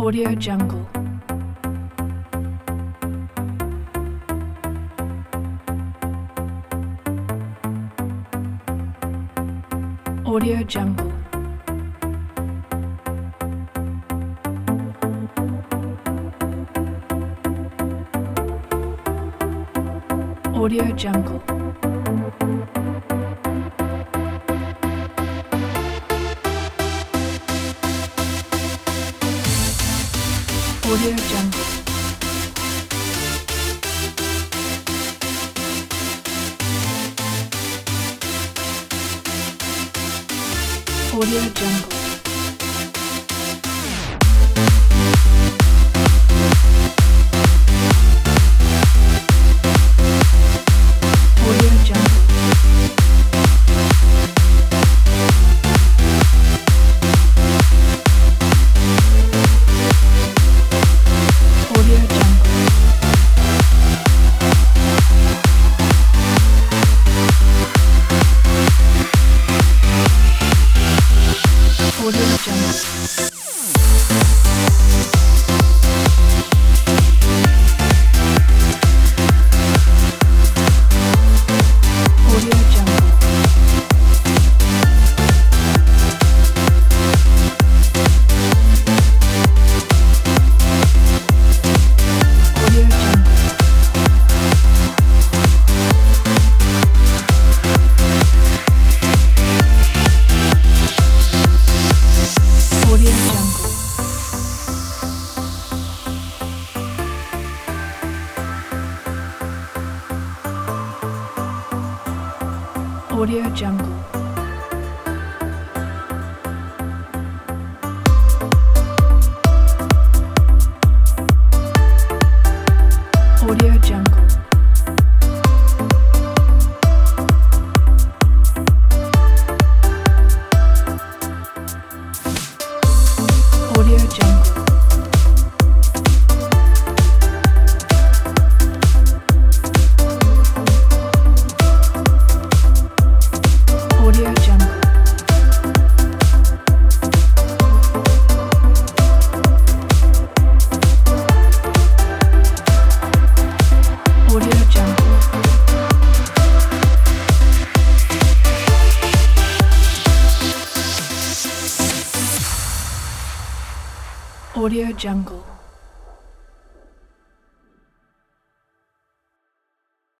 Audio Jungle. Audio Jungle. Audio Jungle. Audio Jungle. Audio Jungle. Audio Jungle. Audio Jungle. Audio Jungle. Audio Jungle. Audio Jungle. Audio Jungle. Audio Jungle. Audio Jungle. Audio Jungle. Audio Jungle. Audio Jungle. Audio Jungle.